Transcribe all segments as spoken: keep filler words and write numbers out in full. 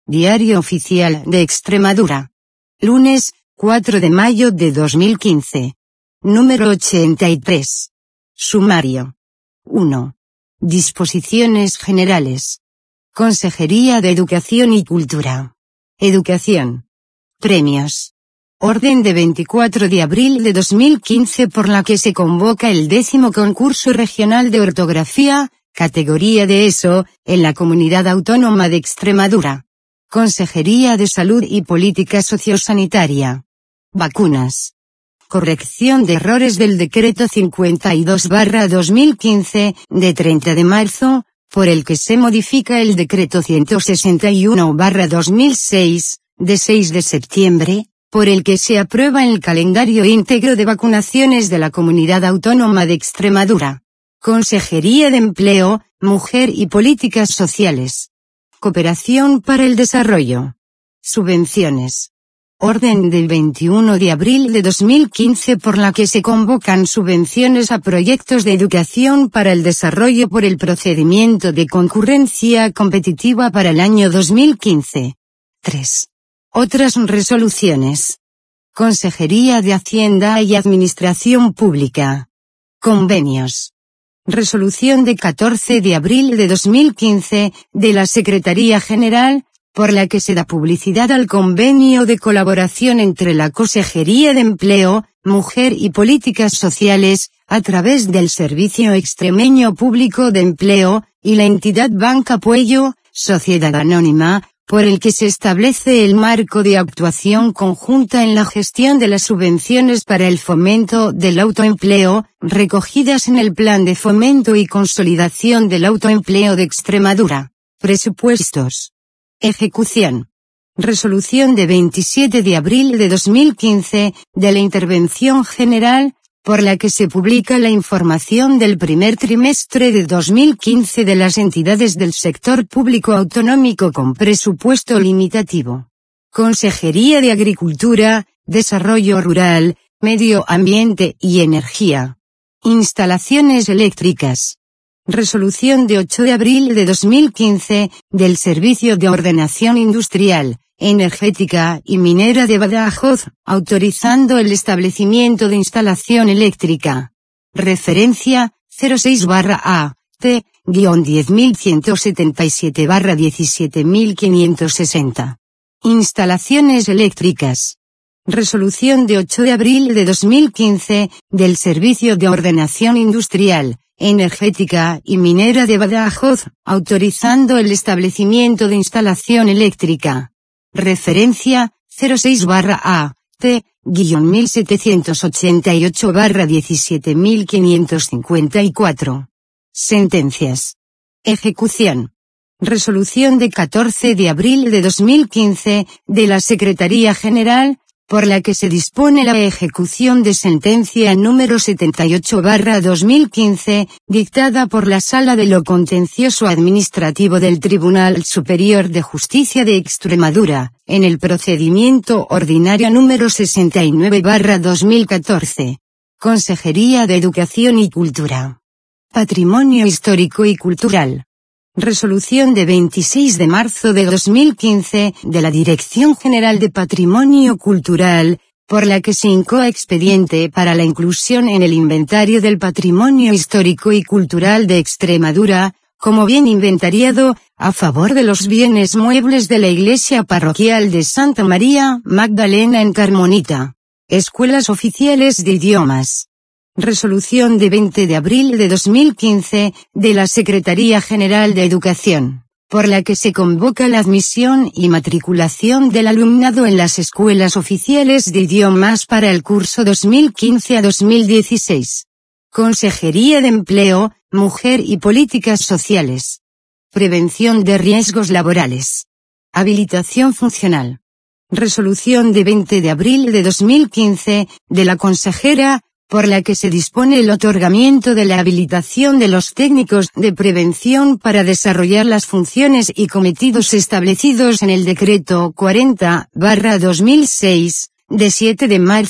Diario Oficial de Extremadura. Lunes, cuatro de mayo de dos mil quince. Número ochenta y tres. Sumario. uno. Disposiciones generales. Consejería de Educación y Cultura. Educación. Premios. Orden de veinticuatro de abril de dos mil quince por la que se convoca el décimo concurso regional de ortografía, categoría de ESO, en la Comunidad Autónoma de Extremadura. Consejería de Salud y Política Sociosanitaria. Vacunas. Corrección de errores del Decreto cincuenta y dos barra dos mil quince, de treinta de marzo, por el que se modifica el Decreto ciento sesenta y uno barra dos mil seis, de seis de septiembre, por el que se aprueba el calendario íntegro de vacunaciones de la Comunidad Autónoma de Extremadura. Consejería de Empleo, Mujer y Políticas Sociales. Cooperación para el Desarrollo. Subvenciones. Orden del veintiuno de abril de dos mil quince por la que se convocan subvenciones a proyectos de educación para el desarrollo por el procedimiento de concurrencia competitiva para el año dos mil quince. tres. Otras resoluciones. Consejería de Hacienda y Administración Pública. Convenios. Resolución de catorce de abril de dos mil quince, de la Secretaría General, por la que se da publicidad al convenio de colaboración entre la Consejería de Empleo, Mujer y Políticas Sociales, a través del Servicio Extremeño Público de Empleo, y la entidad Banca Puello, Sociedad Anónima, por el que se establece el marco de actuación conjunta en la gestión de las subvenciones para el fomento del autoempleo, recogidas en el Plan de Fomento y Consolidación del Autoempleo de Extremadura. Presupuestos. Ejecución. Resolución de veintisiete de abril de dos mil quince, de la Intervención General, por la que se publica la información del primer trimestre de dos mil quince de las entidades del sector público autonómico con presupuesto limitativo. Consejería de Agricultura, Desarrollo Rural, Medio Ambiente y Energía. Instalaciones eléctricas. Resolución de ocho de abril de dos mil quince, del Servicio de Ordenación Industrial, Energética y Minera de Badajoz, autorizando el establecimiento de instalación eléctrica. Referencia, cero seis barra A, T, diez mil ciento setenta y siete barra diecisiete mil quinientos sesenta. Instalaciones eléctricas. Resolución de ocho de abril de dos mil quince, del Servicio de Ordenación Industrial, Energética y Minera de Badajoz, autorizando el establecimiento de instalación eléctrica. Referencia, cero seis barra A, T, mil setecientos ochenta y ocho barra diecisiete mil quinientos cincuenta y cuatro. Sentencias. Ejecución. Resolución de catorce de abril de dos mil quince, de la Secretaría General, por la que se dispone la ejecución de sentencia número setenta y ocho barra dos mil quince, dictada por la Sala de lo Contencioso Administrativo del Tribunal Superior de Justicia de Extremadura, en el procedimiento ordinario número sesenta y nueve barra dos mil catorce. Consejería de Educación y Cultura. Patrimonio Histórico y Cultural. Resolución de veintiséis de marzo de dos mil quince, de la Dirección General de Patrimonio Cultural, por la que se incoa expediente para la inclusión en el inventario del patrimonio histórico y cultural de Extremadura, como bien inventariado, a favor de los bienes muebles de la Iglesia Parroquial de Santa María Magdalena en Carmonita. Escuelas Oficiales de Idiomas. Resolución de veinte de abril de dos mil quince, de la Secretaría General de Educación, por la que se convoca la admisión y matriculación del alumnado en las escuelas oficiales de idiomas para el curso dos mil quince a dos mil dieciséis. Consejería de Empleo, Mujer y Políticas Sociales. Prevención de riesgos laborales. Habilitación funcional. Resolución de veinte de abril de dos mil quince, de la consejera, por la que se dispone el otorgamiento de la habilitación de los técnicos de prevención para desarrollar las funciones y cometidos establecidos en el Decreto cuarenta barra dos mil seis, de siete de marzo,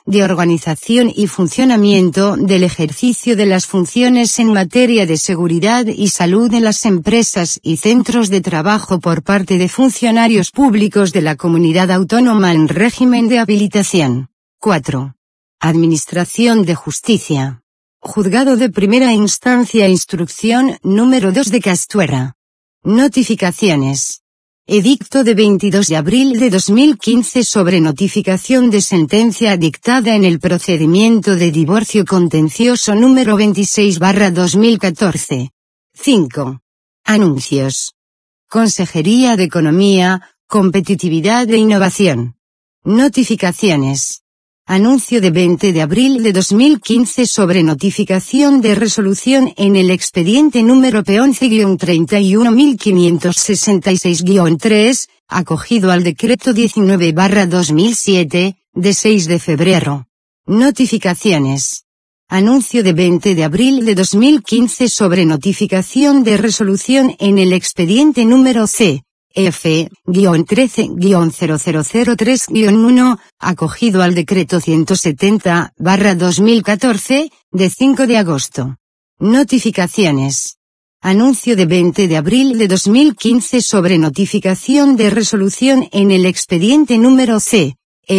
de organización y funcionamiento del ejercicio de las funciones en materia de seguridad y salud en las empresas y centros de trabajo por parte de funcionarios públicos de la comunidad autónoma en régimen de habilitación. cuatro. Administración de Justicia. Juzgado de Primera Instancia Instrucción número dos de Castuera. Notificaciones. Edicto de veintidós de abril de dos mil quince sobre notificación de sentencia dictada en el procedimiento de divorcio contencioso número veintiséis barra dos mil catorce. cinco. Anuncios. Consejería de Economía, Competitividad e Innovación. Notificaciones. Anuncio de veinte de abril de dos mil quince sobre notificación de resolución en el expediente número P once guion treinta y uno mil quinientos sesenta y seis guion tres, acogido al decreto diecinueve barra dos mil siete, de seis de febrero. Notificaciones. Anuncio de veinte de abril de dos mil quince sobre notificación de resolución en el expediente número C. F trece cero cero cero tres uno, acogido al decreto ciento setenta barra dos mil catorce, de cinco de agosto. Notificaciones. Anuncio de veinte de abril de dos mil quince sobre notificación de resolución en el expediente número C.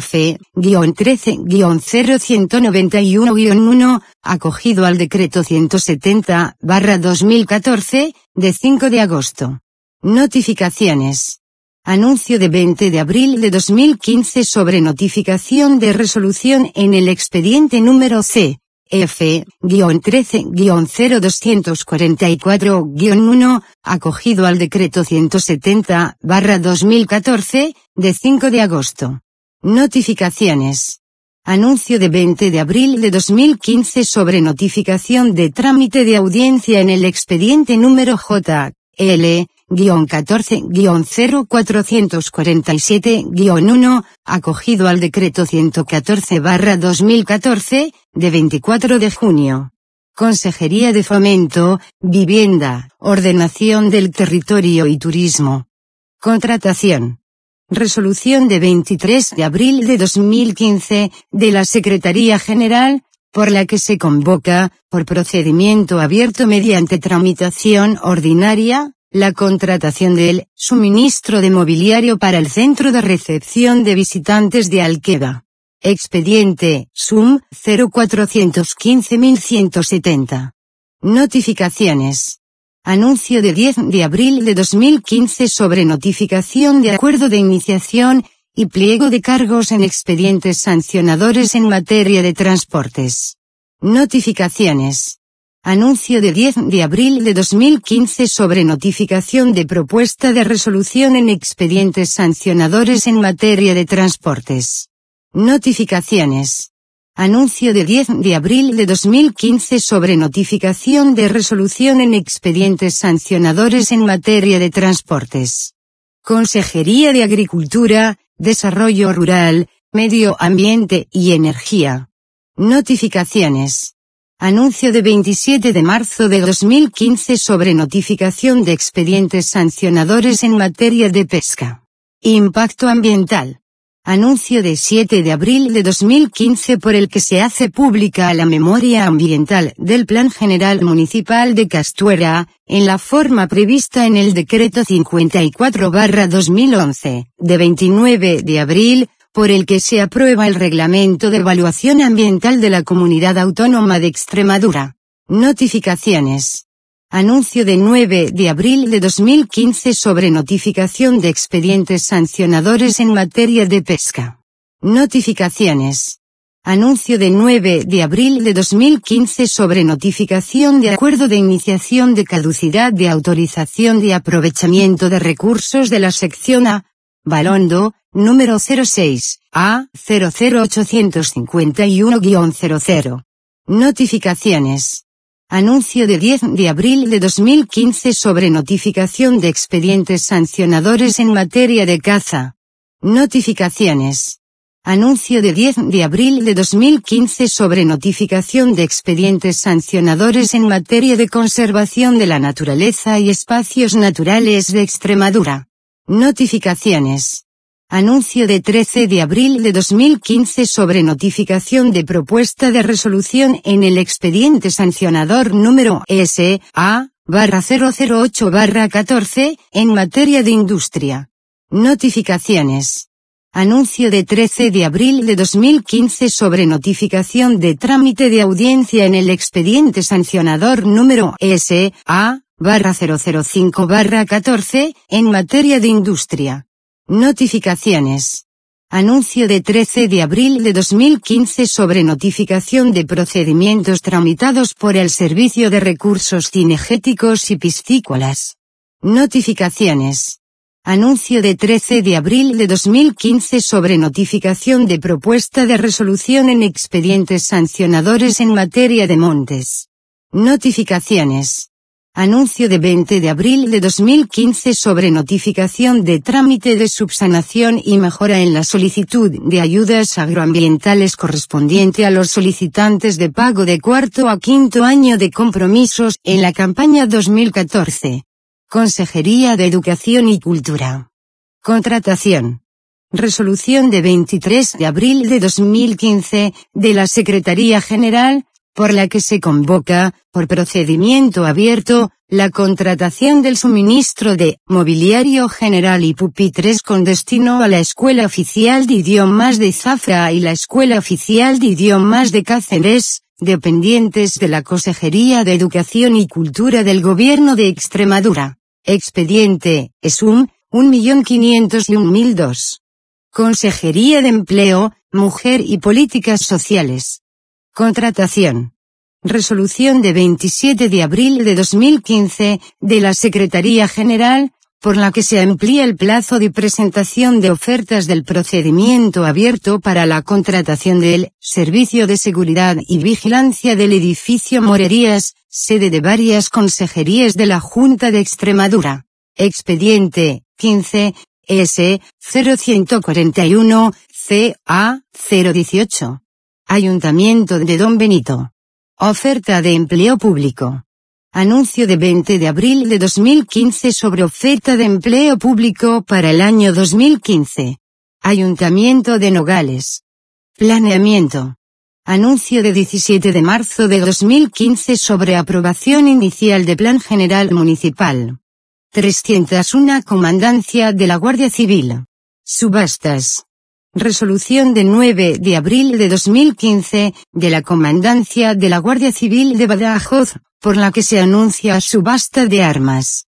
F trece cero ciento noventa y uno uno, acogido al decreto ciento setenta barra dos mil catorce, de cinco de agosto. Notificaciones. Anuncio de veinte de abril de dos mil quince sobre notificación de resolución en el expediente número C. F trece cero doscientos cuarenta y cuatro uno, acogido al decreto ciento setenta barra dos mil catorce, de cinco de agosto. Notificaciones. Anuncio de veinte de abril de dos mil quince sobre notificación de trámite de audiencia en el expediente número J. L. catorce cero cuatrocientos cuarenta y siete uno, acogido al decreto ciento catorce barra dos mil catorce, de veinticuatro de junio. Consejería de Fomento, Vivienda, Ordenación del Territorio y Turismo. Contratación. Resolución de veintitrés de abril de dos mil quince, de la Secretaría General, por la que se convoca, por procedimiento abierto mediante tramitación ordinaria, la contratación del suministro de mobiliario para el Centro de Recepción de Visitantes de Alqueva. Expediente S U M cero cuatrocientos quince mil ciento setenta. Notificaciones. Anuncio de diez de abril de dos mil quince sobre notificación de acuerdo de iniciación y pliego de cargos en expedientes sancionadores en materia de transportes. Notificaciones. Anuncio de diez de abril de dos mil quince sobre notificación de propuesta de resolución en expedientes sancionadores en materia de transportes. Notificaciones. Anuncio de diez de abril de dos mil quince sobre notificación de resolución en expedientes sancionadores en materia de transportes. Consejería de Agricultura, Desarrollo Rural, Medio Ambiente y Energía. Notificaciones. Anuncio de veintisiete de marzo de dos mil quince sobre notificación de expedientes sancionadores en materia de pesca. Impacto ambiental. Anuncio de siete de abril de dos mil quince por el que se hace pública la memoria ambiental del Plan General Municipal de Castuera, en la forma prevista en el Decreto cincuenta y cuatro barra dos mil once, de veintinueve de abril, por el que se aprueba el Reglamento de Evaluación Ambiental de la Comunidad Autónoma de Extremadura. Notificaciones. Anuncio de nueve de abril de dos mil quince sobre notificación de expedientes sancionadores en materia de pesca. Notificaciones. Anuncio de nueve de abril de dos mil quince sobre notificación de acuerdo de iniciación de caducidad de autorización de aprovechamiento de recursos de la sección A. Balondo, número cero seis, A cero cero ochocientos cincuenta y uno guion cero cero. Notificaciones. Anuncio de diez de abril de dos mil quince sobre notificación de expedientes sancionadores en materia de caza. Notificaciones. Anuncio de diez de abril de dos mil quince sobre notificación de expedientes sancionadores en materia de conservación de la naturaleza y espacios naturales de Extremadura. Notificaciones. Anuncio de trece de abril de dos mil quince sobre notificación de propuesta de resolución en el expediente sancionador número S A barra cero cero ocho barra catorce, en materia de industria. Notificaciones. Anuncio de trece de abril de dos mil quince sobre notificación de trámite de audiencia en el expediente sancionador número S A barra cero cero cinco barra catorce, en materia de industria. Notificaciones. Anuncio de trece de abril de dos mil quince sobre notificación de procedimientos tramitados por el Servicio de Recursos Cinegéticos y Piscícolas. Notificaciones. Anuncio de trece de abril de dos mil quince sobre notificación de propuesta de resolución en expedientes sancionadores en materia de montes. Notificaciones. Anuncio de veinte de abril de dos mil quince sobre notificación de trámite de subsanación y mejora en la solicitud de ayudas agroambientales correspondiente a los solicitantes de pago de cuarto a quinto año de compromisos en la campaña dos mil catorce. Consejería de Educación y Cultura. Contratación. Resolución de veintitrés de abril de dos mil quince, de la Secretaría General, por la que se convoca, por procedimiento abierto, la contratación del suministro de mobiliario general y pupitres con destino a la Escuela Oficial de Idiomas de Zafra y la Escuela Oficial de Idiomas de Cáceres, dependientes de la Consejería de Educación y Cultura del Gobierno de Extremadura. Expediente, ESUM, un millón quinientos y un mil dos. Consejería de Empleo, Mujer y Políticas Sociales. Contratación. Resolución de veintisiete de abril de dos mil quince, de la Secretaría General, por la que se amplía el plazo de presentación de ofertas del procedimiento abierto para la contratación del Servicio de Seguridad y Vigilancia del edificio Morerías, sede de varias consejerías de la Junta de Extremadura. Expediente, quince, S, cero ciento cuarenta y uno, C A, cero dieciocho. Ayuntamiento de Don Benito. Oferta de empleo público. Anuncio de veinte de abril de dos mil quince sobre oferta de empleo público para el año dos mil quince. Ayuntamiento de Nogales. Planeamiento. Anuncio de diecisiete de marzo de dos mil quince sobre aprobación inicial de Plan General Municipal. trescientos uno Comandancia de la Guardia Civil. Subastas. Resolución de nueve de abril de dos mil quince, de la Comandancia de la Guardia Civil de Badajoz, por la que se anuncia subasta de armas.